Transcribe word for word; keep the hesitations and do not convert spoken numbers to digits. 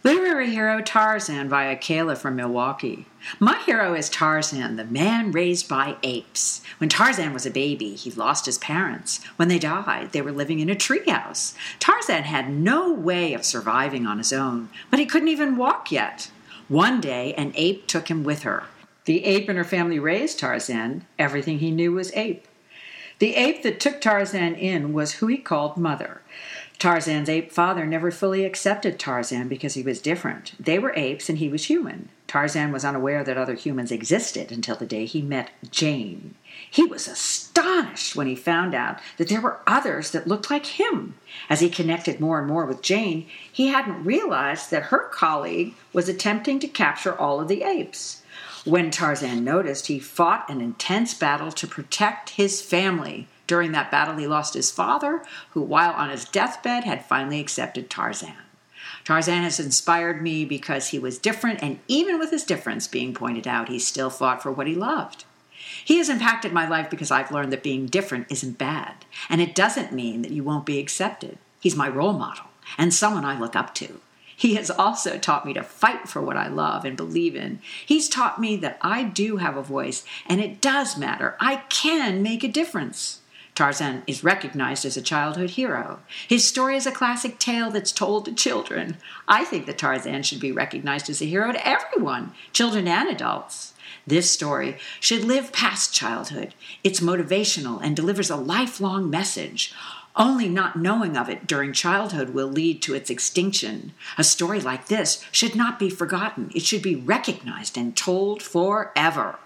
Literary hero Tarzan by Akela from Milwaukee. My hero is Tarzan, the man raised by apes. When Tarzan was a baby, he lost his parents. When they died, they were living in a treehouse. Tarzan had no way of surviving on his own, but he couldn't even walk yet. One day, an ape took him with her. The ape and her family raised Tarzan. Everything he knew was ape. The ape that took Tarzan in was who he called Mother. Tarzan's ape father never fully accepted Tarzan because he was different. They were apes and he was human. Tarzan was unaware that other humans existed until the day he met Jane. He was astonished when he found out that there were others that looked like him. As he connected more and more with Jane, he hadn't realized that her colleague was attempting to capture all of the apes. When Tarzan noticed, he fought an intense battle to protect his family. During that battle, he lost his father, who, while on his deathbed, had finally accepted Tarzan. Tarzan has inspired me because he was different, and even with his difference being pointed out, he still fought for what he loved. He has impacted my life because I've learned that being different isn't bad, and it doesn't mean that you won't be accepted. He's my role model, and someone I look up to. He has also taught me to fight for what I love and believe in. He's taught me that I do have a voice, and it does matter. I can make a difference. Tarzan is recognized as a childhood hero. His story is a classic tale that's told to children. I think that Tarzan should be recognized as a hero to everyone, children and adults. This story should live past childhood. It's motivational and delivers a lifelong message. Only not knowing of it during childhood will lead to its extinction. A story like this should not be forgotten. It should be recognized and told forever.